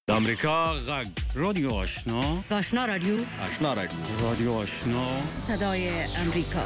د امریکا غږ رادیو آشنا آشنا رادیو رادیو آشنا صدای امریکا.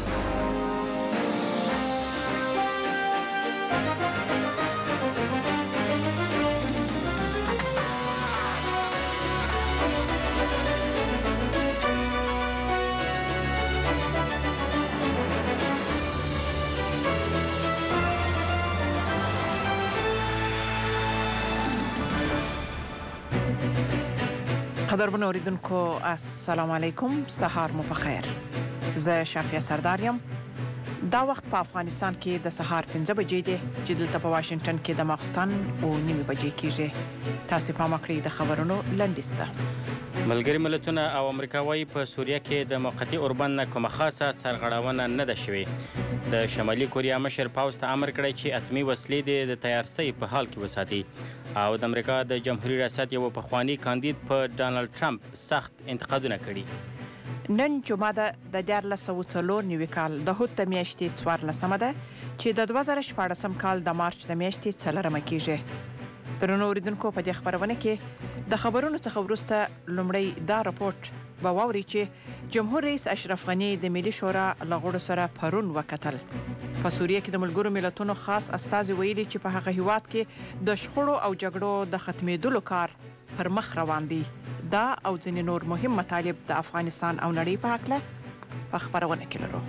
قدرمن اوریدونکو السلام علیکم، سهار مو بخیر. زه شافیه سردارم. دا وخت په افغانستان کې د سهار 5 بجې دی چې دلته په واشنگټن کې د ماخستن او 9 بجې کېږي. تاسو په مکړې د خبرونو لنډیسته. ملګری ملتونه او امریکا وايي په سوریه کې د موقتی اوربند نه کومه خاصه سرغړونه نه ده شوې. د شمالي کوریا مشر پاوز ته امر کړی چې اتمی وسلې د تیارسۍ په حال کې وساتي. او د امریکا د جمهوریت ریاست یو پخوانی کاندید په ډانلډ ټرمپ سخت انتقادونه کړي. نن جمعه د 1494 کال د هوت میاشتې 14مه ده چې د 2014 کال د مارچ د میاشتې 4مه کېږي. درنو اوریدونکو په دې خبرونه کې د خبرونو څخه وروسته لومړی دا راپورټ به واوري چې جمهور رئیس اشرف غنی د ملي شورا لغړو سره پرون وکتل. په سوریه کې د ملګرو ملتونو خاص استازي ویلي چې په هغه هیواد کې د شخړو او جګړو د ختمېدلو کار پر مخ روان دی. دا او ځینې نور مهم مطالب د افغانستان او نړۍ په هکله په خبرونه کې لرو.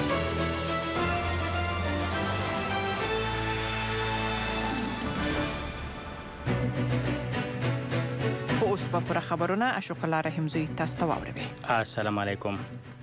خو اوس په پوره خبرونه اشوق الله رحمزی تاسو ته واوروي. السلام علیکم.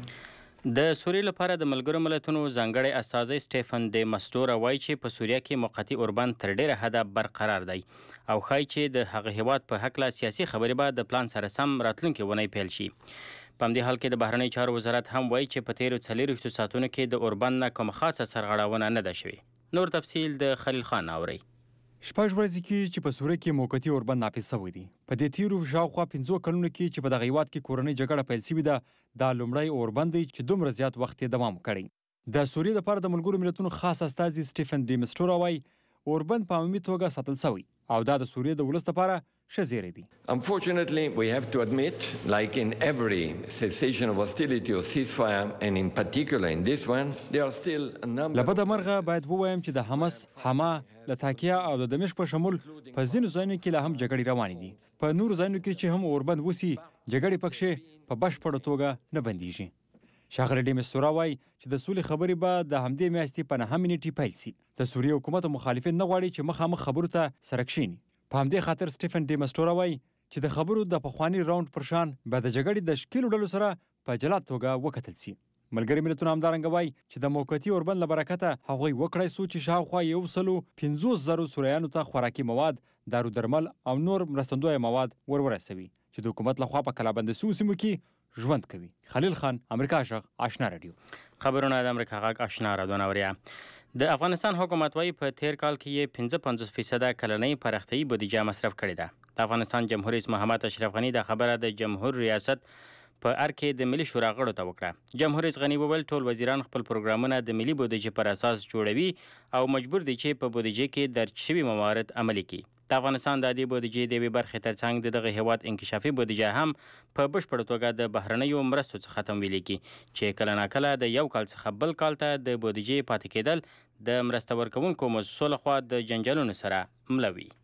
د سوریې لپاره د ملګرو ملتونو ځانګړی استازی سټیفن د مستوره وایي چې په سوریه کې موقتی اوربند تر ډیره حده برقرار دی او ښایي چې د هغه هیواد په هکله سیاسي خبرې به د پلان سره سم راتلونکې اونۍ پیل شي. په همدې حال کې د بهرنیو چارو وزارت هم وایي چې په تیرو 40 ساعتونو کې د اوربند نه کومه خاصه سرغړونه نه ده شوې. نور تفصیل د خلیل خان اوري. شپږ ورځې کې چې په سوریه کې موقتی اوربند نافذ شوی دی. په دې تیرو شاوخوا 15 کلونو کې چې په دغه هیواد کې کورنۍ جګړه پیل شوې ده، دا لومړی اوربند دی چې دومره زیات وخت یې دوام کړی. د سوریې لپاره د ملګرو ملتونو خاص استازي سټیفن ډي مسټورا وایي اوربند په عمومي توګه ساتل شوی او دا د سوریې د ولس لپاره ښه زیری دی. Unfortunately, we have to admit, like in every cessation of hostility or ceasefire, and in particular in this one, there are still a number. لبد مرغه باید ووایم چې د حماس، حما، لتاکیا او د دمشق په شمول په ځینو ځایونو کې لا هم جګړې روانې دي. په نورو ځایونو کې چې هم اوربند وسی، جګړې پکښې په بشپړه توګه نه بندیږي. ښاغلی ډي مسټورا وایي چې د سولې خبرې به د همدې میاشتې په 9 نیټې پیل شي. د سوریې حکومت مخالفین نه غواړي چې مخامخ خبرو ته سره کښیني. په همدې خاطر سټیفن ډي مسټورا وایي چې د خبرو د پخواني راوند پر شان به د جګړې د ښکېلو ډلو سره په جلا توګه وکتل شي. ملګري ملتونه همدارنګه وایي چې د موقتي اوربند له برکته هغوی وکړای سو چې شاوخوا 150,000 سوریانو ته خوراکي مواد، دارو درمل او نور مرستندویه مواد ورسوي چې د حکومت لخوا په کلابند سویو سیمو کې ژوند کوي. خلیل خان، امریکا غږ آشنا رادیو. خبرونه د امریکا غږ آشنا رادیو اوریا. د افغانستان حکومت وايي په تیر کال کې یې 55% کلنۍ پراختیایي بودیجه مصرف کړې ده. د افغانستان جمهور رئیس محمد اشرف غني د خبره د جمهور ریاست په ار کې د ملي شورا غړو ته وکړه. جمهور رئیس غني وویل ټول وزیران خپل پروګرامونه د ملي بودیجې پر اساس جوړوي او مجبور دي چې په بودیجې کې درج شوي موارد عملي کړي. د افغانستان د عادي بودیجې د یوې برخې ترڅنګ د دغه هیواد انکشافي بودیجه هم په بشپړه توګه د بهرنیو مرستو څخه تمویل کړي چې کله ناکله د یو کال څخه بل کال ته د بودیجې پاتې کېدل د مرسته ورکوونکو مؤسسو لخوا د جنجالونو سره مله وي.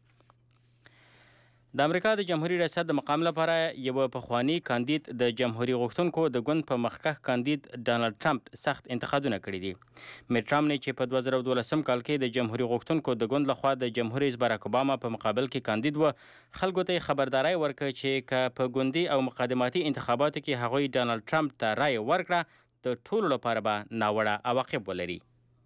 د امریکا د جمهوریت ریاست د مقام لپاره یو پخوانی کاندید د جمهوریت غوښتونکو د ګوند په مخکښ کاندید ډانلډ ټرمپ سخت انتقادونه کړي دي. میټ ټرمپ چې په 2012 کال کې د جمهوریت غوښتونکو د ګوند لخوا د جمهور رئیس باراک اوباما په مقابل کې کاندید و، خلکو ته خبرداري ورکړه چې که په ګوندي او مقدماتي انتخاباتو کې هغوی ډانلډ ټرمپ ته رای ورکړه د ټولو لپاره به ناوړه عواقب ولري.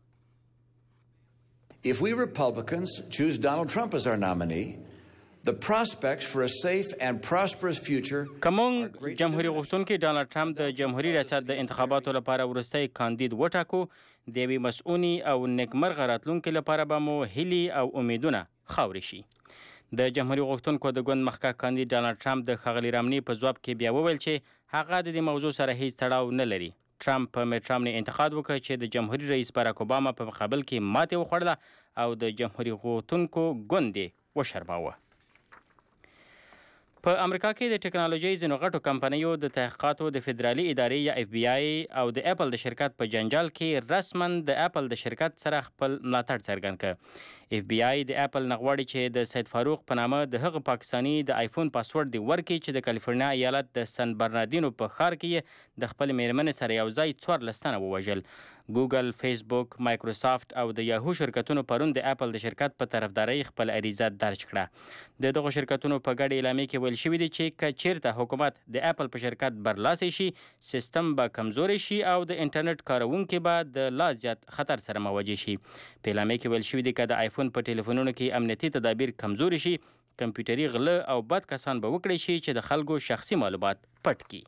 If we Republicans choose Donald Trump as our nominee, the prospects for a safe and prosperous future. کوم جمهوریت غوښتونکي ډانلډ ټرمپ د جمهوریت ریاست د انتخاباتو لپاره وروستی کاندید وټاکو، د یوې مسؤوني او نیکمرغه راتلونکي لپاره به مو هیلې او امیدونه خاورې شي. د جمهوریت غوښتونکو د ګوند مخکښ کاندید ډانلډ ټرمپ د ښاغلي رامني په ځواب کې بیا وویل چې هغه د دې موضوع سره هیڅ تړاو نه لري. ټرمپ په میټ ټرمپ انتقاد وکړ چې د جمهوریت رئیس باراک اوباما په مقابل کې ماتې وخوړله او د جمهوریت غوښتونکو ګوند یې وشرماوه. په امریکا کې د ټکنالوژي ځینو غټو کمپنیو د تحقیقاتو د فدرالي ادارې یا اف بی آی او د اپل د شرکت په جنجال کې رسما د اپل د شرکت سره خپل ملاتړ څرګند کړ. اف بی آی د اپل نغواړي چې د سید فاروق په نامه د هغه پاکستانی د آیفون پاسورډ دی ورکړي چې د کالیفورنیا ایالت د سن برناردینو په ښار کې د خپل میرمنې سره یو ځای 14 تنه ووژل. ګوګل، فیسبوک، مایکروسافت او د یاهو شرکتونو پرون د اپل د شرکت په طرفداري خپل اریزه درج کړه. د دغه شرکتونو په ګډه اعلامیه کې ویل شوی دی چې که چیرته حکومت د اپل په شرکت برلاسي شي، سیستم به کمزوري شي او د انټرنیټ کاروونکي به د لا زیات خطر سره مواجه شي. په اعلامیه کې ویل شوی دی که د آیفون په ټلیفونونو کې امنیتي تدابیر کمزوري شي، کمپیوټري غله او بد کسان به وکړي شي چې د خلکو شخصي معلومات پټ کړي.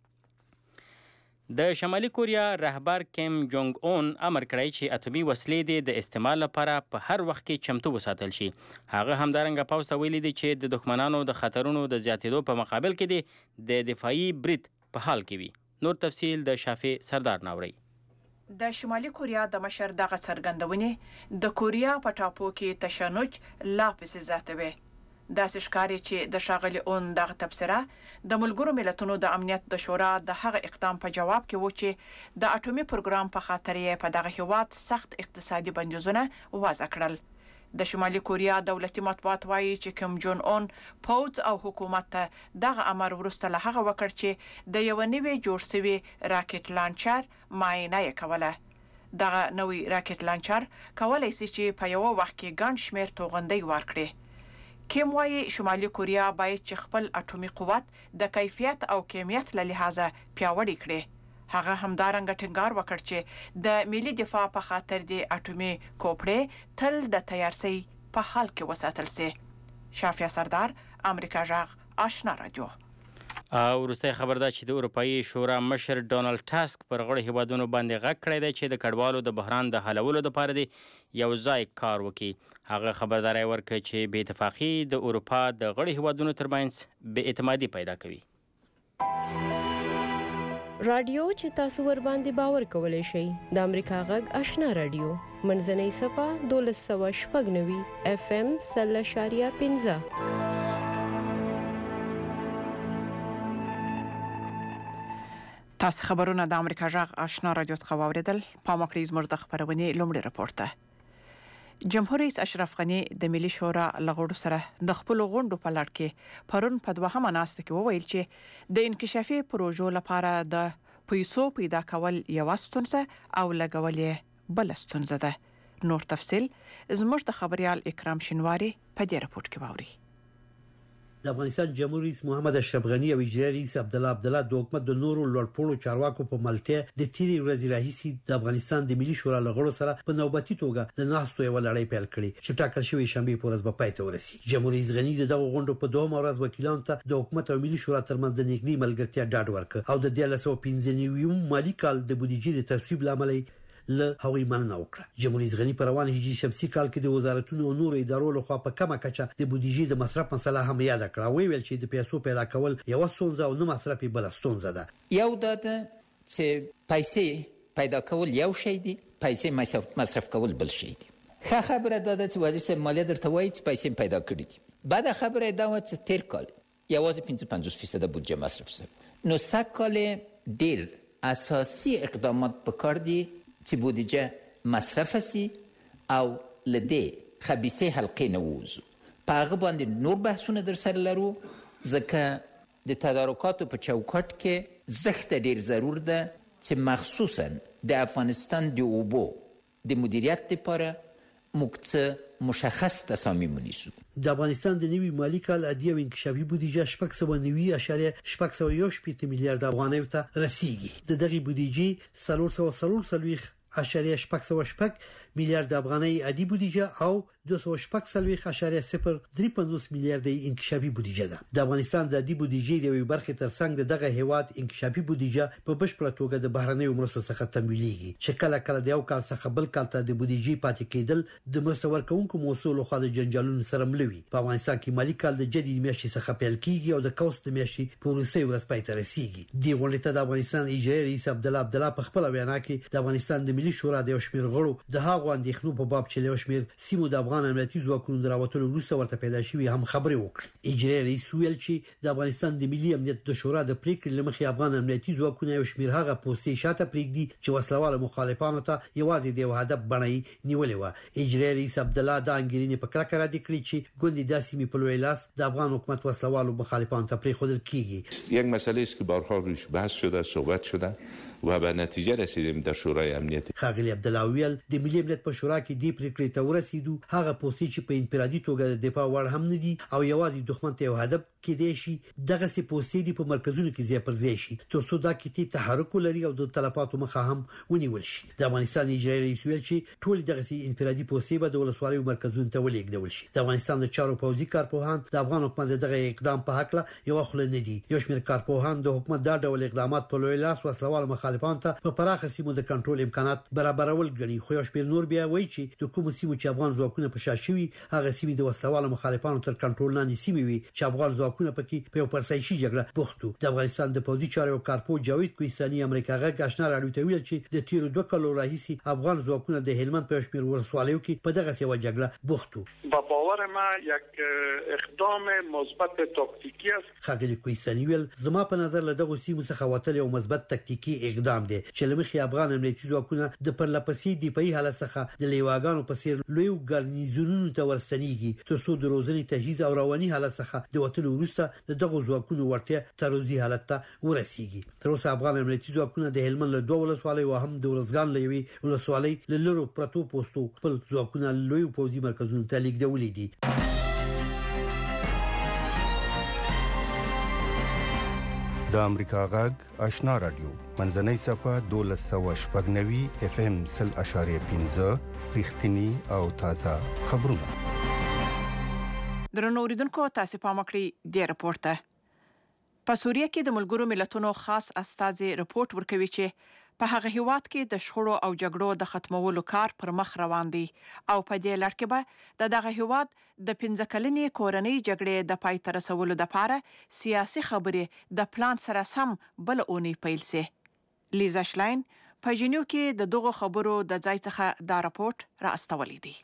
د شمالي کوریا رهبر کیم جونګ اون امر کړی چې اتومي وسلې د استعمال لپاره په هر وخت کې چمتو وساتل شي. هغه همدارنګه پوز ته ویلي دی چې د دښمنانو د خطرونو د زیاتېدو په مقابل کې د دفاعي برید په حال کې وي. نور تفصیل د شافع سردار ناوري. د شمالي کوریا د مشر دغه څرګندونې د کوریا په ټاپو کې تشنج لا پسې زیاتوي. داسې ښکاري چې د ښاغلي اون دغه تبصره د ملګرو ملتونو د امنیت د شورا د هغه اقدام په جواب کې و چې د اټومي پروګرام په خاطر یې په دغه هیواد سخت اقتصادي بندیزونه وضع کړل. د شمالي کوریا دولتي مطبوعات وایي چې کیم جون اون پوز او حکومت ته دغه امر وروسته له هغه وکړ چې د یو نوي جوړ شوی راکټ لانچر معاینه یې کوله. دغه نوې راکټ لانچر کولای شي چې په یو وخت کې ګڼ شمېر توغندۍ ورکړي. کیم وایي شمالي کوریا باید چې خپل اټومي قوت د کیفیت او کمیت له لحاظه پیاوړی کړي. هغه همدارنګه ټینګار وکړ چې د ملي دفاع په خاطر د اټومي کوپړې تل د تیارسي په حال کې وساتل شي. شافع سردار، امریکا جغ، آشنا رادیو. او وروستی خبر ده چې د اروپایي شورا مشر ډونالد ټاسک پر غړو هیوادونو باندې غږ کړی دی چې د کډوالو د بحران د حلولو لپاره دی یو ځای کار وکړي. هغه خبرداری ورکړ چې بې اتفاقي د اروپا د غړو هیوادونو ترمنځ بې اعتمادي پیدا کوي. رادیو چې تاسو ور باندې باور کولای شئ د امریکا غږ آشنا رادیو منځنۍ صفه 1290 FM 0.5. تاسو خبرونه د امریکا جغ آشنا رادیو څخه واوریدل. پام وکړئ زموږ د خبرونې لومړی راپور ته. جمهور رئیس اشرف غنی د ملي شورا لغړو سره د خپل غونډو په لړ کې پرون په دوهمه ناسته کې وویل چې د انکشافي پروژو لپاره د پیسو پیدا کول یو ستونزه او لګول یې بل ستونزه ده. نور تفصیل زموږ د خبريال اکرام شینواری په دې راپور کې واوري. د افغانستان جمهور رئیس محمد اشرف غنی او اجرایي رئیس عبدالله د حکومت د نورو لوړپوړو چارواکو په ملتیا د تیری ورځې راهیسي د افغانستان د ملي شورا لغړو سره په نوبتي توګه د ناستو یو لړۍ پیل کړې چې ټاکل شوی شنبه په ورځ به پای ته ورسي. جمهور رئیس غنی دغه غونډو په دوه ورځ وکیلانو ته د حکومت او ملي شورا ترمنځ د نږدې ملګرتیا ډاډ ورکړ او د 2015 مالي کال د بودیجې د تصویب لامل له هغوی مننه وکړه. جمهور رئیس غنی پر روان هجري شمسي کال کې د وزارتونو او نورو ادارو لخوا په کمه کچه د بودیجې د مصرف مسله هم یاد کړه. ویل چې د پیسو پیدا کول یو ستونزه او نه مصرف بل ستونزه ده. یو د چې پیسې پیدا کول یو شی دی، پیسې مصرف کول بل شی دی. ښه خبره ده چې وزیر صاحب مالیه درته وایي چې پیسې پیدا کړې دي. بعد خبره ده چې تیر کال یوازې 55% بودجه مصرف شو. نو سکه‌کال ډیر اساسي اقدامات پکار دي چې بودجه مصرف شي او لدې خبيثه حلقې نه ووزو. په هغه باندې نور بحثونه در سره لرو ځکه د تدارکاتو په چوکاټ کې زښت ډیر ضرور ده چې مخصوصا د افغانستان د اوبو د مدیریت لپاره موږ مشخص تصامیم ونیسو. د افغانستان د نوي مالی کال عادي او انکشافي بودیجه 690.618 میلیارډ افغانۍ ته رسیدي. د دغه بودیجې 340 8.6 میلیارډ افغانۍ عادي بودیجه او 240.035 میلیارډ انکشافي بودیجه ده. د افغانستان د عادي بودیجې د یوې برخې ترڅنګ دغه هیواد انکشافي بودیجه په بشپړه توګه د بهرنیو مرستو څخه تمویلېږي چې کله کله د یو کال څخه بل کال ته د بودیجې پاتې کېدل د مرستو ورکوونکو موصول خو د جنجالونو سره ملوي. په افغانستان کې مالی کال د جدي میاشتې څخه پیل کیږي او د کوست میاشتې په وروستۍ ورځ پای ته رسیږي. د غونډې ته د افغانستان اجرایي رئیس عبدالله په خپل وینا کې د افغانستان د ملي شورا د یو شمېر غړو د هغو دغه اندېښنو په باب چې له شمیر سیمو د افغان امنیتي ځواکونو دراوتلو وروسته ورته پیدا شوی هم خبرې وکړه. اجرایي رئیس ویل چې د افغانستان د ملي امنیت د شورا د پریکړې لمخې افغان امنیتي ځواکونه یو شمیر هغه پوسټي شاته پریږدي چې وسلواله مخالفانو ته یوازې د هدف بڼې نیولې و. اجرایي رئیس عبد الله د انګرینې په کلکه رد کړی چې ګوندې د سیمې په لوی لاس د افغان حکومت وسلوالو مخالفانو ته پریښودل کیږي. یک مسئله است که بارها روش بحث شده، صحبت شده و به نتیجه رسیدیم در شورای امنیت. خاغلی عبدالله ویل د ملي امنیت په شورا کې دی پریکړې ته ورسېدو هغه پوسټي چې په انفرادي توګه د دفاع وړ هم نه دي او یوازې دښمن ته یو هدف کېدای شي دغه سي پوسټي دی په مرکزونو کې ځای پر ځای شي ترڅو دا کې تحرک لري او د تلفاتو مخه هم ونیول شي. د افغانستان اجرایي رئیس ویل چې ټول دغه سي انفرادي پوسټي به د ولسوالیو مرکزونو ته ولېږدول شي. د افغانستان د چارو پوځي کارپوهان د افغان حکومت دغه اقدام په حق له یو خل نه دي. یو شمېر کارپوهان د حکومت دا ډول اقدامات په لوی لاس وسلوال مخالفانو ته په پراخه سیمو د کنټرول امکانات برابرول غني. خو یو شمېر نور بیا وایي چې د کوم سیمو چې افغان ځواکونه په شا شوي هغه سیمې د وسلوال مخالفانو تر کنټرول لاندې سیمې وي چې افغان ځواکونه پکې په یو پرسایشي جګړه بوختو. د افغانستان د پوځي چارو کارپو جاوید کوهستاني امریکا غږ آشنا راډیو ته ویل چې د تیر 2 کالو راهیسي افغان ځواکونه د هلمند په شمېر ولسوالیو کې په دغه سیمه جګړه بوختو. با باور ما یک اقدام مثبت تاکتیکی است. خاغلی کوهستاني ویل زما په نظر له دغه سیمو څخه وتل یو مثبت تاکتیکی اقدام دی چې لمخې افغان امنیتي ځواکونه د پرلپسې دفاعي حالت څخه د لیواګانو په څیر لوی ګارنیزونونو ته ورستنیږي ترڅو د روزنې تجهیز او رواني حالت څخه د وټلو وروسته دغه ځواکونو ورته تروزی حالت ته ورسیږي. تر اوسه افغان امنیتي ځواکونه د هلمند له 2 ولسوالیو او هم د ورزګان له یوې ولسوالۍ له لرو پرتو پوسټو خپل ځواکونه لوی پوځي مرکزونو ته لیږدولي دي. د امریکا غږ آشنا رادیو منځنۍ صفه 1290 FM 0.15 رښتینی او تازه خبرونه. درنو اوریدونکو تاسو پام وکړئ د راپور ته. په سوریه کې د ملګرو ملتونو خاص استازي راپورټ ورکوي چې په هغه هیواد کې د شخړو او جګړو د ختمولو کار پر مخ روان دی او په دې لړ کې به دغه هیواد د 15 کلنې کورنۍ جګړې د پای ته رسولو لپاره سیاسي خبرې د پلان سره سم بل اونۍ پیل سي. لیزا شلاین په جنیو کې د دغه خبرو د ځای څخه دا راپورټ را استولې دي.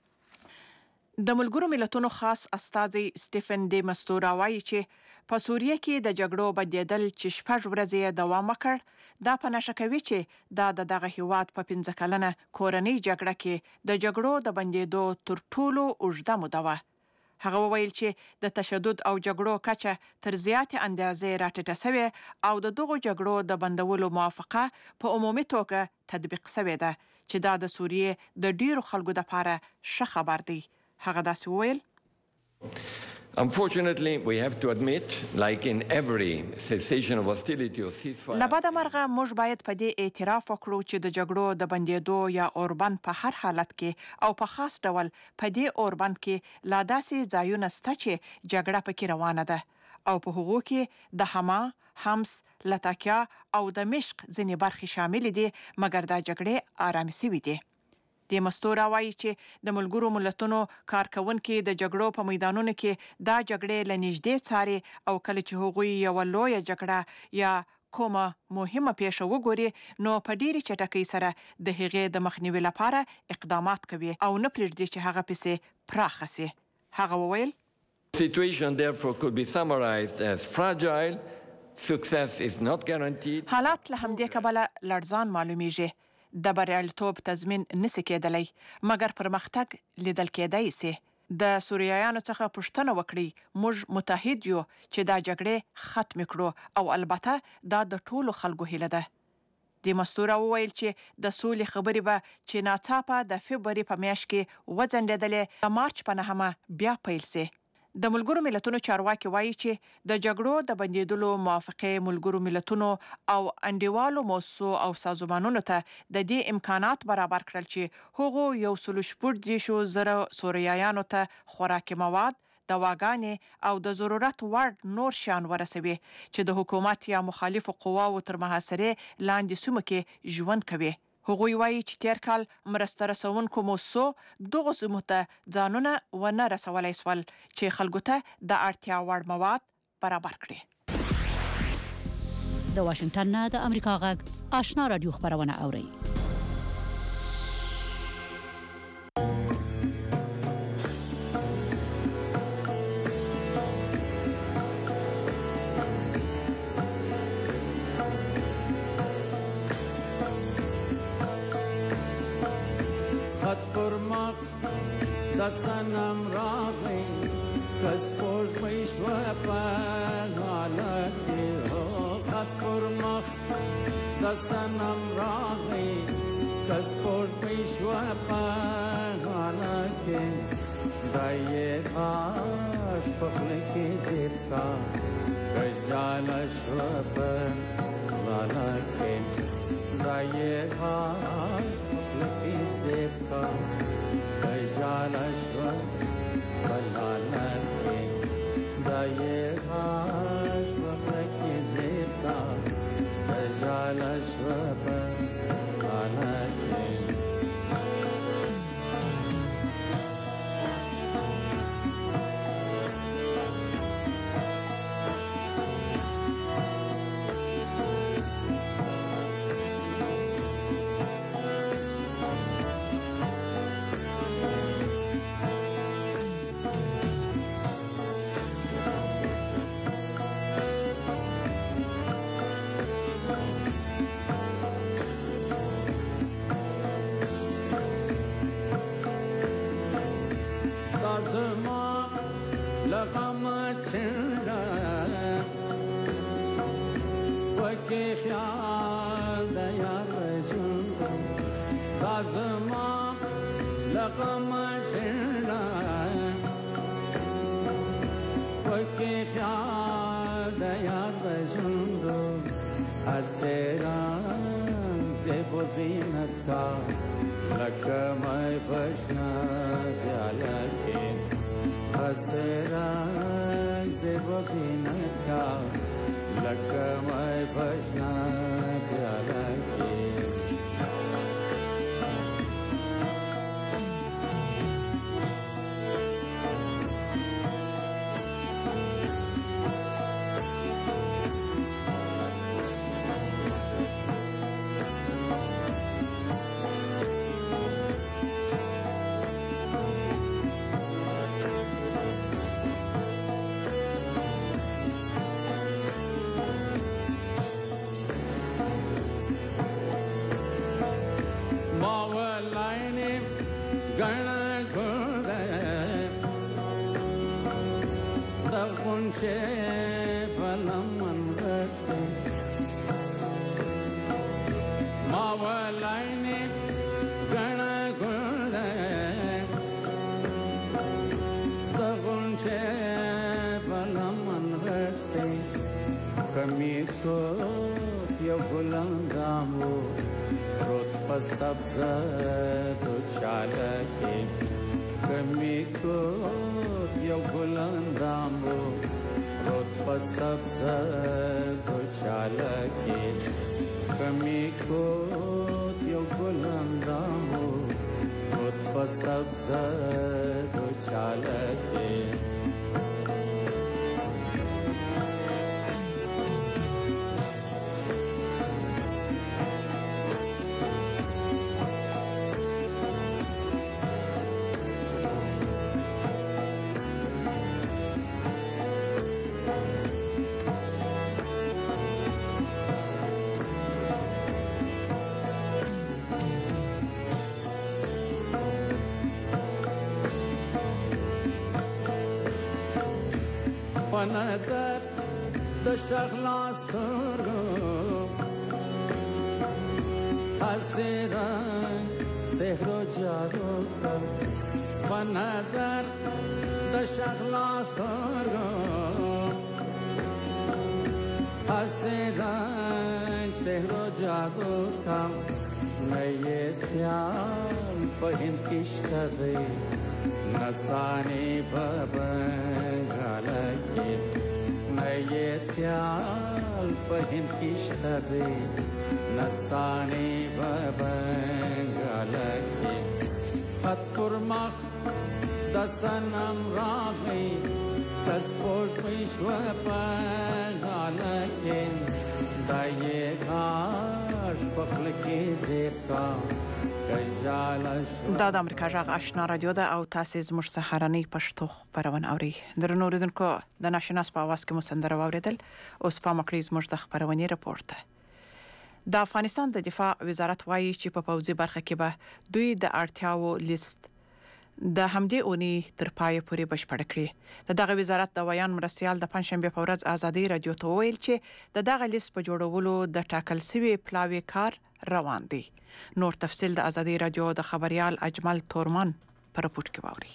د ملګرو ملتونو خاص استازي سټيفن ډي مستورا وايي چې په سوریه کې د جګړو بدیدل چې 6 ورځې دوام وکړ دا په نشه کوي چې دا دغه هیواد په 15 کلنه کورنۍ جګړه کې د جګړو د بندیدو تر ټولو اوږده موده وه. هغه وویل چې د تشدد او جګړو کچه تر زیاتې اندازې راټیټه شوې او د دغو جګړو د بندولو موافقه په عمومي توګه تطبیق شوې ده چې دا د سوریه د ډیرو خلکو لپاره ښه خبر دی. هغه داسې وویل Unfortunately, we have to admit, like in every cessation of hostility or ceasefire. لباده مرغه موږ باید په دې اعتراف وکړو چې د جګړو د بندیدو یا اوربند په هر حالت کې او په خاص ډول په دې اوربند کې لا داسې ځایونه شته چې جګړه پکې روانه ده او په هغو کې د حما، حمص، لتاکیا او د مشق ځینې برخې شامل دي مګر دا جګړې آرامي شوې دي. د مستورا وايي چې د ملګرو ملتونو کارکونکو د جګړو په میدانونو کې دا جګړې لنیږدې څاري او کله چې هغوی یو لوی جګړه یا کومه مهمه پیښه وګوري نو په ډیري چټکۍ سره د هغې د مخنیوي لپاره اقدامات کوي او نه پرېږدي چې هغه پسې پراخه سي. هغه وویل The situation therefore could be summarized as fragile. Success is not guaranteed. حالات له همدې کبله لړزان معلومیږي. د بریالیتوب تضمین نشي کېدلی مګر پرمختګ لیدل کېدای شي. د سوریایانو څخه پوښتنه وکړي موږ متحد یو چې دا جګړې ختم کړو او البته دا د ټولو خلکو هیله ده. د مستورا وویل چې د سولې خبرې به چې ناڅاپه د فبرवरी په میاشت کې وځنډېدلې د مارچ په 9 بیا پیل شي. د ملګرو ملتونو چارواکي وایي چې د جګړو د بندیدلو موافقه ملګرو ملتونو او انډیوالو موسسو او سازمانونو ته د دې امکانات برابر کړل چې هغو 1.4 سوریایانو ته خوراکي مواد، دواګانې او د ضرورت وړ نور شیان ورسوي چې د حکومت یا مخالفو قواو تر محاصرې لاندې سیمو کې ژوند کوي. هغوی وایي چې تیر کال مرسته رسونکو موسسو دغو سیمو ته ځانونه ونه رسولی سول چې خلکو ته د اړتیا وړ مواد برابر کړي. د واشنگټن نه د امریکا غږ آشنا رادیو خبرونه اوري. پر مخ د صنم راغی کس پوش میشو پنالتی خط پر مخ د صنم راغی کس پوش میشو پنالتی دایه آش پخلکی دیر کا کجال شو پنالتی دایه آش پخلکی دیر کا کجال شو پنالتی دایه آش پخلکی دیر کا کجال شو پنالتی نظر د شغلاس ترغو حسران سحر و جادو په نظر د شغلاس ترغو حسران سحر و جادو کا نئے سیال په هند کشته دی نسانی ببنگالکی نئے سیال پہن کشتہ دے نسانی ببنگالکی خط پر مخ دسنم راغی کس پوش میشو پنگالکی دائے غاش پخلکی دیر کا دا د امریکا غږ آشنا رادیو ده او تاسو زموږ سهارنۍ پښتو خبرونه اورئ درنو اوریدونکو د ناشناس په आवाज کې مو سندره واوریدل اوس په مکړی زموږ د خبرونې رپورت د افغانستان د دفاع وزارت وایي چې په پوځي برخه کې به دوی د اړتیاو لیست د همدې اونۍ تر پای پورې بشپړ کړي. دغه وزارت د ویان مرستيال د پنځشنبه په ورځ ازادي رادیو ته ویل چې دغه لیست په جوړولو د ټاکل شوی پلاوی کار روان دی. نور تفصيل د ازادي رادیو د خبريال اجمل تورمان پر رپورت کې واوري.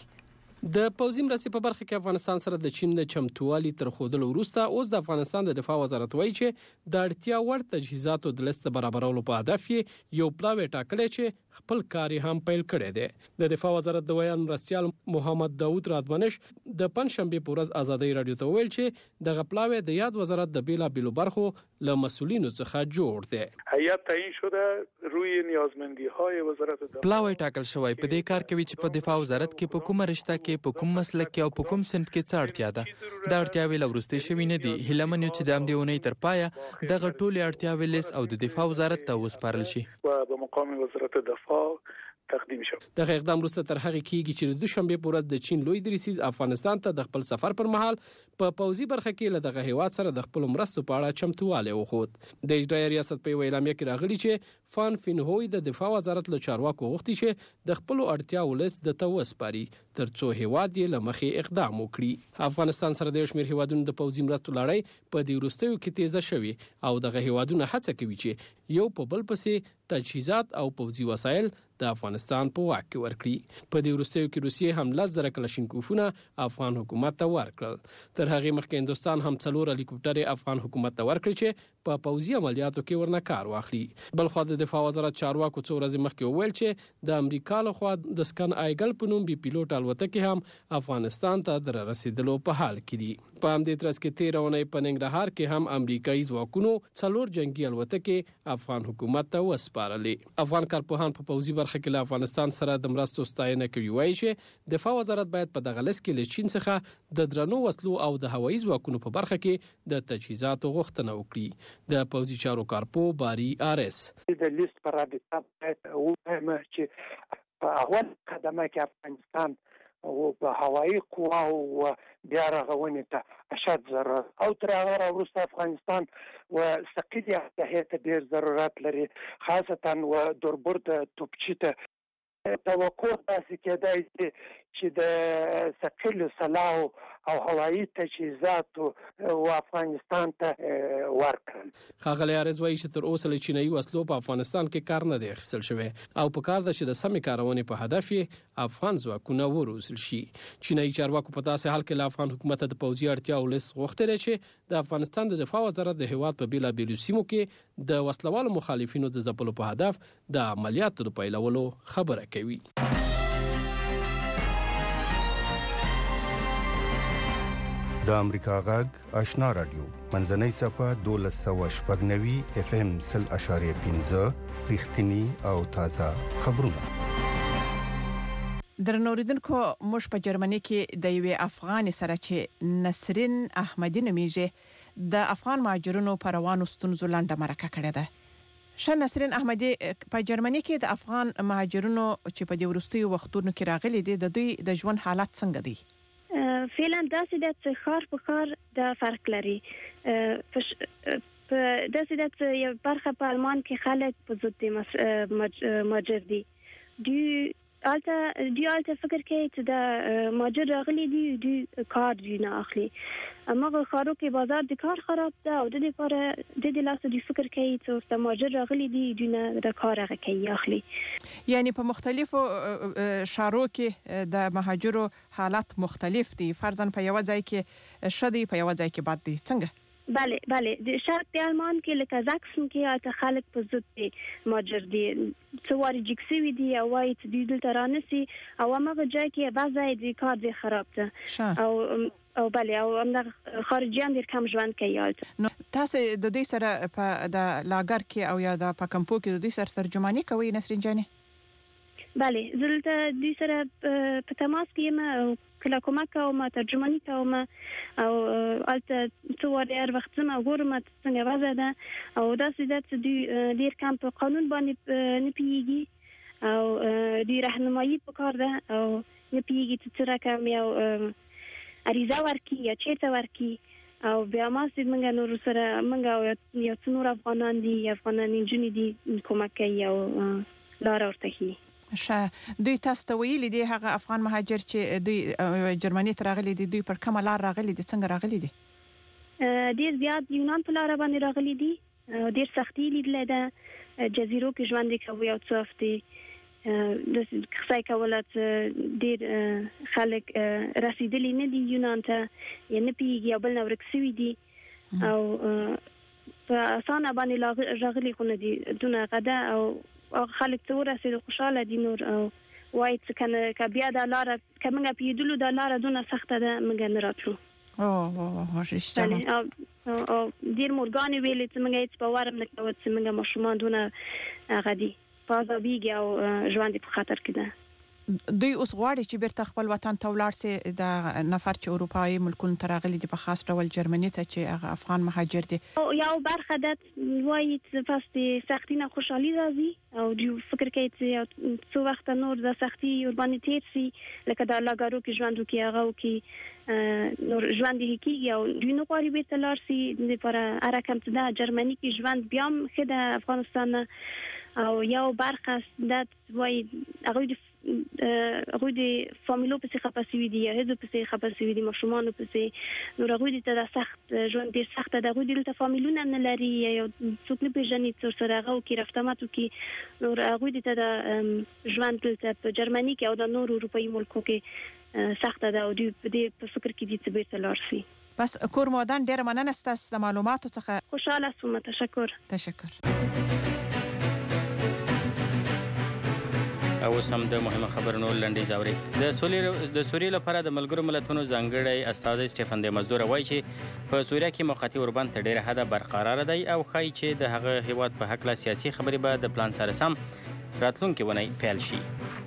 د پوځي مرستې په برخه کې افغانستان سره د چین د چمتووالي تر خوندلو وروسته اوس د افغانستان د دفاع وزارت وایي چې د اړتیا وړ تجهیزاتو د لیست برابرولو په هدف یو پلاوی ټاکلی چې خپل کار هم پیل کړی دی. د دفاع وزارت د ویان مرستيال محمد داوود رادبنش د پنځشنبه په ورځ ازادي رادیو ته ویل چې دغه پلاوی د یاد وزارت د بیلابیلو برخو له مسولینو څخه جوړ دی. هیئت تعیین شده روی نیازمندی‌های وزارت دفاع پلاوی ټاکل شوی په دې کار کوي چې په دفاع وزارت کې په کومه رشته کې په کوم مسلک کې او په کوم سمت کې څه اړتیا ده. دا اړتیاوې لورسته شوی نه دي. هیله من یو چې د همدې اونۍ تر پایه دغه ټولې اړتیاوې لیست او د دفاع وزارت ته وسپارل شي و به مقام وزارت دفاع تقدیم شو. دغه اقدام وروسته تر هغه کېږي چې د دوشنبه په ورځ د چین لوی دریسیز افغانستان ته د خپل سفر پر مهال په پوځي برخه کې له دغه هیواد سره د خپل مرستو په اړه چمتواله وخود. د اجرایي ریاست په اعلامیه کې راغلي چې فان فینهوی د دفاع وزارت له چارواکو غوښتي چې د خپل اړتیاو لیست د توسپاري ترڅو هیواد یې لمخې اقدام وکړي. افغانستان سره د شمیر هیوادونو د پوځي مرستو لړۍ په دې وروستیو کې تیزه شوې او دغه هیوادونه هڅه کوي چې یو په بل پسې تجهیزات او پوځي وسایل د افغانستان په واک کې ورکړي. په دې وروستیو کې روسیې هم 10,000 کلاشینکوفونه افغان حکومت ته ورکړل. تر هغه مخکې هندستان هم 4 هلیکوپټرې افغان حکومت ته ورکړي چې په پوځي عملیاتو کې ورنه کار واخلي. بلخو د دفاع وزارت چارواکو څو ورځې مخکې وویل چې د امریکا لخوا د سکن آیګل په نوم بي پیلوټ الوتکې هم افغانستان ته در رسیدلو په حال کې دي. په همدې ترڅ کې 13 اونۍ په ننګرهار کې هم امریکایي ځواکونو 4 جنگي الوتکې افغان حکومت ته وسپارلې. افغان کارپوهان په پوځي برخه کې له افغانستان سره د مرستو ستاینه کوي. وایي چې دفاع وزارت باید په دغه لیست کې له چین څخه د درنو وسلو او د هوایي ځواکونو په برخه کې د تجهیزاتو غوښتنه وکړي. د پوځي چارو کارپو باری آرس د لیست پر رابطه باید ووایم چې په اول قدمه کې افغانستان او په هوایي قواو بیا رغونې ته اشد ضرورت او تر هغه وروسته افغانستان و ثقيل هيئت ډېر ضرورت لري خاصتا و دوربرد توپچي ته توقع تاسو کېدای چې د ثقيل سلاح او هوایي تجهیزات او افغانستان ته ورکړل. خاغلی ارز وایي چې تر اوسه له چینایي وسلو په افغانستان کې کار نه دی اخیستل شوی او په کار ده چې د سمې کارونې په هدف یې افغان ځواکونه وروزل شي. چینایي چارواکو په داسې حال کې له افغان حکومت د پوځي اړتیاو لیست غوښتلی چې د افغانستان د دفاع وزارت د هیواد په بیلابیلو سیمو کې د وسلوالو مخالفینو د ځپلو په هدف د عملیاتو د پیلولو خبره کوي. د امریکا غږ آشنا رادیو منځنۍ صفه 1290 اف ام 0.15 رښتینی او تازه خبرونه. درنوریدونکو موږ په جرمني کې د یوې افغان سره چې نسرین احمدی نومیږي د افغان مهاجرونو پر روانو ستونزو لاندې مرکه کړې ده. شاه نسرین احمدی په جرمني کې د افغان مهاجرونو چې په دې ورستیو وختونو کې راغلي دي د دوی د ژوند حالت څنګه دي؟ فعلا داسې د څخار په کار د فرق لري. په داسې د یو برخه په آلمان کې خلک په ضد ماجر دي. آلته فکر کوي چې د ماجر راغلي دي کار دی نه اخلي. اما خارو کې بازار د کار خراب ده او د دې لپاره د لاسه دی فکر کوي چې د ماجر راغلي دي نه د کار هغه کوي اخلي. یعنی په مختلفو شارو کې د مهاجرو حالات مختلف دي. فرضاً په یو ځای کې شدي په یو ځای کې بد دي. څنګه؟ بله د شرق د آلمان کې لکه زاکسن کې البته خلک په ضد ماجر دي څو واري جکسوي دي او وايي چې دوی دلته رانسي او هغه ځای کې بعضی د کار دی خراب ده او بله او همدغه خارجیان ډېر کم ژوند کوي هلته. نو تاسو د دوی سره په د لاګر کې او یا د پاکمپو کې د دوی سره ترجمانی کوي نسرین جانې؟ بله زه دلته دوی سره په تماس کې یم کله کومک کوم ترجمانی کوم او البته څو هر وخت زما ګورم څنګه وضع ده او داسې ده چې دوی ډېر کم په قانون باندې نه پیږي او دوی راهنمایي په کار ده او نه پیږي چې څه رقم یو عریضه ورکړي یا چیرته ورکړي او بیا ما سید منګه نور سره منګه یو څنور افغانان دي جنې دي کومک کوي او لار ورته هي دوی تاسو ته ویلي دي هغه افغان مهاجر چې دوی جرمني ته راغلي دي دوی پر کومه لار راغلي دي څنګه راغلي دي ډیر زیات یونان په لار باندې راغلي دي ډیر سختي لیدل ده جزیرو کې ژوند کوي او څه هفته د څه کولات ډیر خلک رسیدلی نه دي یونان ته یعنی پیږي بل نو ورکسوي دي او په اسانه باندې راغلي خو نه دي دونه غدا او خلک ته ورسېد خوشاله دي نور او وای څه کنه ک بیا د لار کمنګ پیدلو د لار دونه سخته ده منګ نه راتلو او ششتنه او ډیر مورګان ویلې چې منګ هیڅ باور نه کوي چې منګ مشومان دونه غدي پازا بیګ او ژوند په خطر کې ده دوی اوس غواړي چې بیرته خپل وطن ته ولاړ سي د نفر چې اروپאי ملکونو ته راغلي دي په خاص ډول جرمني ته چې هغه افغان مهاجر دي یو برخه د وایي چې پاستې سختي نه خوشحالي راځي او دوی فکر کوي چې څو وخت نور د سختي urbaniteit سي لکه د لاګارو کې ژوند کوي هغه کې نور ژوند کیږي او دوی نو غواړي بیرته لاړ سي لپاره ارکم ته د جرمني کې ژوند بیا هم خد افغانستان او یو برخه د وایي هغه د فامیلو په څخه خپاسوي دي هغه په څخه خپاسوي دي مشومان په څخه نور هغه د سخت ژوند ډیر سخت ده هغه د فامیلونو نه لري یو څوک نه پیژني چې سره هغه کې رفتماتو کې نور هغه د ژوند په جرمني کې او د نور اروپאי ملکو کې سخت ده او د په فکر کې دي چې بیرته لاړ شي بس کور مودان ډیر مننه ستاسو د معلوماتو څخه خوشاله سوم تشکر او سم د مهمه خبرونو لنډیز اوري د سوریې لپاره د ملګرو ملتونو ځانګړی استاد سټيفن د مزدور وایي چې په سوریه کې موقتی اوربند ته ډیره حد برقرار دی او خای چې د هغه هیواد په حق لا سیاسي خبرې به د پلان سره سم راتلونکي ونی پیل شي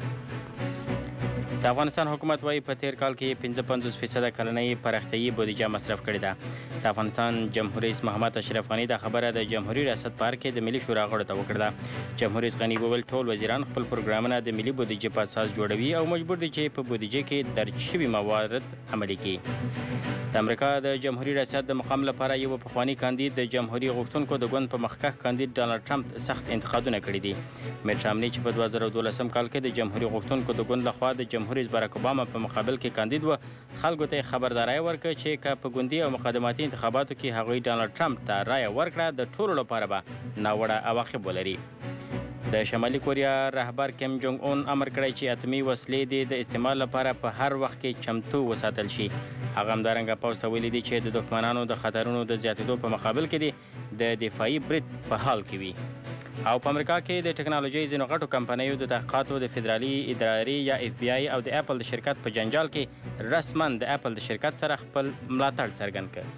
د افغانستان حکومت وايي په تیر کال کې 55% کلنۍ پراختیايي بودیجه مصرف کړې ده د افغانستان جمهور رئیس محمد اشرف غنی د خبره د جمهوریت ریاست په اړه د ملي شورا غړو ته وکړه جمهور رئیس غنی وویل ټول وزیران خپل پروګرامونه د ملي بودیجې په اساس جوړوي او مجبور دي چې په بودیجې کې درج شوي موارد عملي کړي د امریکا د جمهوریت ریاست د مقام لپاره یو پخوانی کاندید د جمهوریت غوښتونکو د ګوند په مخکښ کاندید ډانلډ ټرمپ سخت انتقادونه کړي دي میټ رامني چې په 2012 کال کې د جمهوریت غوښتونکو د ګوند لخوا د جمهوریت باراک اوباما په مقابل کې کاندید و خلکو ته خبرداري ورکړه چې که په ګوندي او مقدماتي انتخاباتو کې هغوی ډانلډ ټرمپ ته رائے ورکړه د ټولو لپاره به ناوړه عواقب ولري د شمالي کوریا رهبر کیم جونګ اون امر کړی چې اتمی وسلې د استعمال لپاره په هر وخت کې چمتو وساتل شي هغه همدارنګه پوسټ ویلي دي چې د دښمنانو د خطرونو د زیاتېدو په مقابل کې دي د دفاعي برید په حال کې وي او په امریکا کې د ټکنالوژي ځینو غټو کمپنیو د تحقیقاتو د فدرالي ادارې یا FBI او د اپل د شرکت په جنجال کې رسما د اپل د شرکت سره خپل ملاتړ څرګند کړ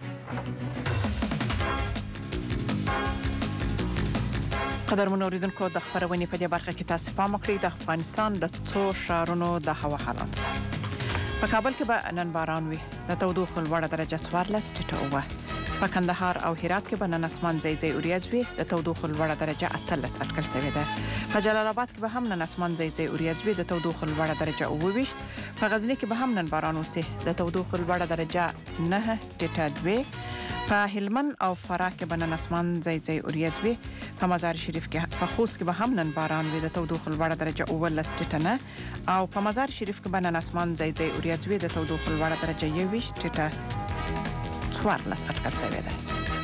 قدرمن اوریدونکو د خبرونې په دې برخه کې تاسو پام وکړئ د افغانستان د څو شهرونو د هوا حالات په کابل کې به نن باران وي د تودوخه لوړه درجه 14 په کندهار او هرات کې به نن اسمان ځای اوریځ وي د تودوخه لوړه درجه 18 اټکل شوې ده په جلال آباد کې به هم نن اسمان ځای اوریځ وي د تودوخه لوړه درجه 28 په غزنی کې به هم نن باران وسي د تودوخه لوړه درجه 9.2 په هلمند او فراه کې به نن اسمان ځای اوریځ وي په مزار شریف کې په خوست کې به هم نن باران وي د تودوخه لوړه درجه 19 او په مزار شریف کې به نن اسمان ځای اوریځ وي د تودوخه لوړه درجه 21 څوارلس اټکل شوې ده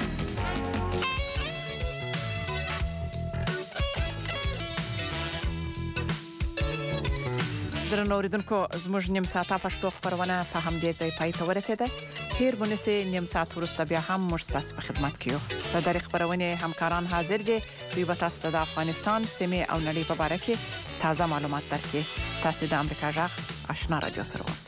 درنو اوریدونکو زموږ نیم ساعته پښتو خبرونه په همدې ځای پای ته ورسېده هیر بونسي نیم ساعت وروسته بیا هم موږ ستاسو په خدمت کې یو په دغه خبرونه همکاران حاضر دي دوی به تاسو ته د افغانستان سیمه او نړۍ په اړه کې تازه معلومات درکړي تاسو د امریکا غږ آشنا رادیو سره اوسئ